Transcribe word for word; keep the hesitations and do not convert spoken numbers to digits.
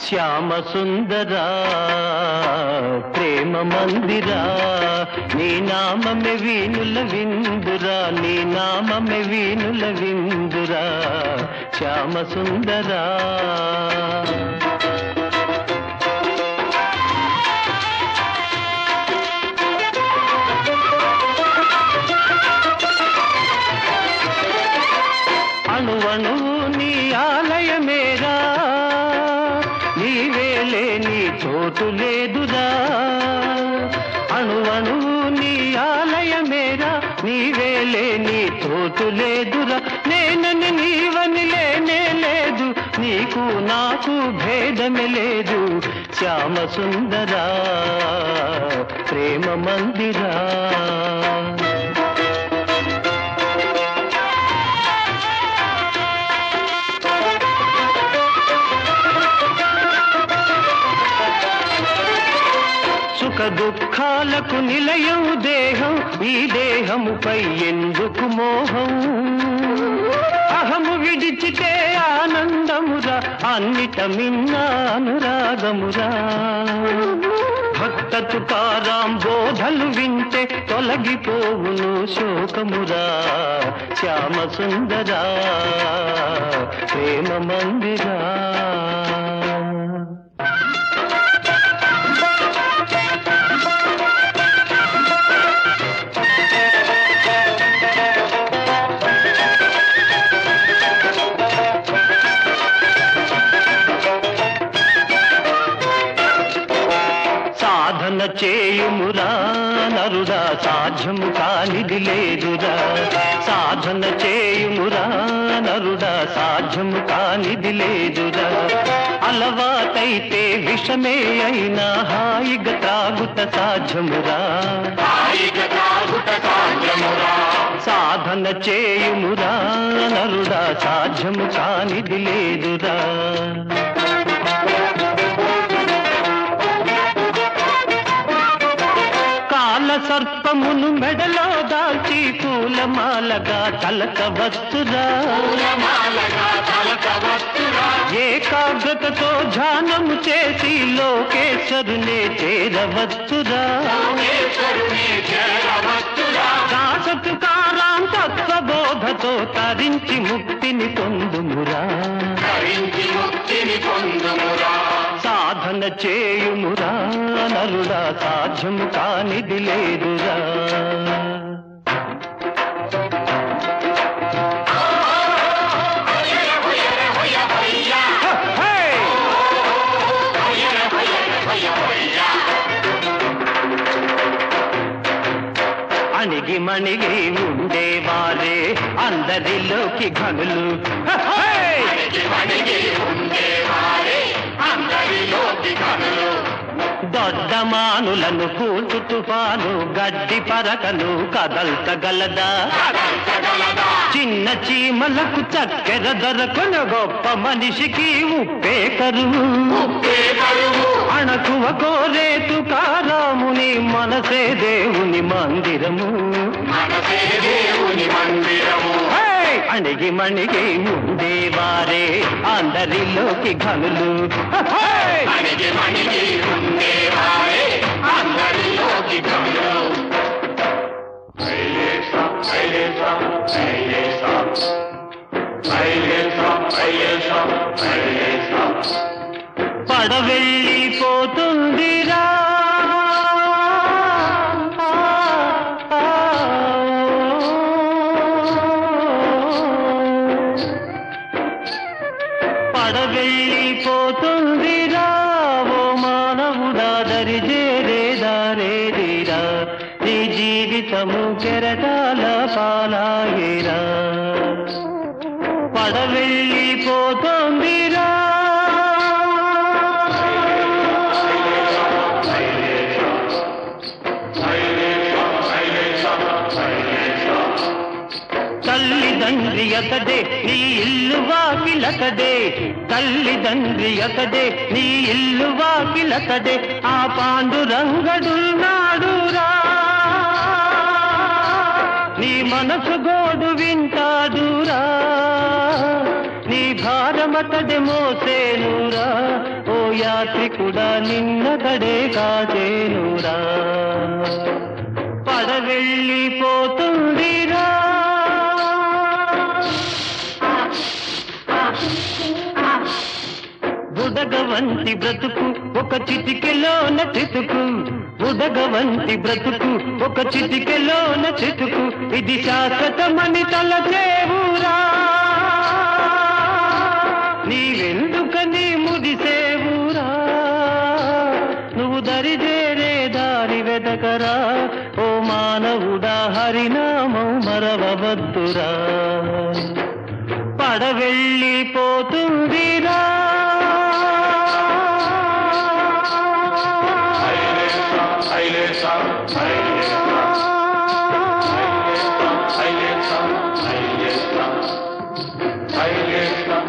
శ్యామ సుందరా ప్రేమ మందిరా నీ నామమే వీణుల విందురా నీ నామమే వీణుల విందురా శ్యామ సుందరా అణువణువు నీ ఆలయమేరా నీవేలే నీ చోటు లేదురా అణువణువు నీ ఆలయమేరా నీవేలే నీ చోటు లేదురా నేనని నీవని లేనే లేదు నీకు నాకు భేదమే లేదు శ్యామ సుందరా ప్రేమ మందిరా సుఖ దుఃఖాలకు నిలయం దేహం ఈ దేహముపై ఎందుకు మోహం అహము విడిచితే ఆనందమురా అన్నిట మిన్న అనురాగమురా భక్త తుకారాం బోధలు వింటే తొలగిపోవును శోకమురా శ్యామ సుందరా ప్రేమ మందిరా సాధన చేయుమురా నరుడా సాధ్యము కానిది లేదురా సాధన చేయుమురా నరుడా సాధ్యము కానిది లేదురా అలవాటైతే విషమే అయినా హాయిగా తాగుట సాధ్యమురా సాధన చేయుమురా నరుడా సాధ్యము కానిది లేదురా సర్పమును మెడలో దాల్చి పూలమాలగా తలకవచ్చురా ఏకాగ్రతతో ధ్యానము చేసి లోకేశ్వరునే చేరవచ్చురా దాసతుకారాం తత్వబోధతో తరించి ముక్తిని పొందుమురా సాధన చేయుమురా నరుడా సాధ్యము కానిది లేదురా అణిగి మణిగి ఉండేవారే అందరిలోకి ఘనులు దొడ్డమానులను కూల్చు తుఫాను గడ్డి పరకను కదల్చగలదా చిన్న చీమలకు చక్కెర దొరకను గొప్ప మనిషికి ఉప్పే కరువు అణకువ కోరే తుకారాముని మనసే దేవుని మందిరము అణిగి మణిగి ఉండేవారే అందరిలోకి ఘనులు పడవెళ్ళిపోతుందిరా పడవెళ్ళిపోతుందిరా ఓ మానవుడా దరి చేరేదారేదిరా నీ జీవితము కెరటాల పాలాయేరా పడవెళ్ళిపోతుందిరా తల్లిదండ్రి అతడే నీ ఇల్లు వాకిలతడే తల్లిదండ్రి అతడే నీ ఇల్లు వాకిలతడే ఆ పాండురంగడున్నాడురా నీ మనసు గోడు వింటాడురా నీ భారమతడి మోసేనురా ఓ యాత్రికుడా నిన్నతడే కాచేనురా పడవెళ్ళిపోతుందిరా బుడగవంతి బ్రతుకు ఒక చిటికెలోన చితుకు బుడగవంతి బ్రతుకు ఒక చిటికెలోన చితుకు ఇది శాశ్వతమని తలచేవురా నీవెందుకని ముదిసేవురా నువ్వు దరిజేరే దారి వెదకరా ఓ మానవుడా హరినామం మరవవద్దురా పడవెళ్ళిపోతుందిరా Ailesa, Ailesa, Ailesa, Ailesa, Ailesa, Ailesa.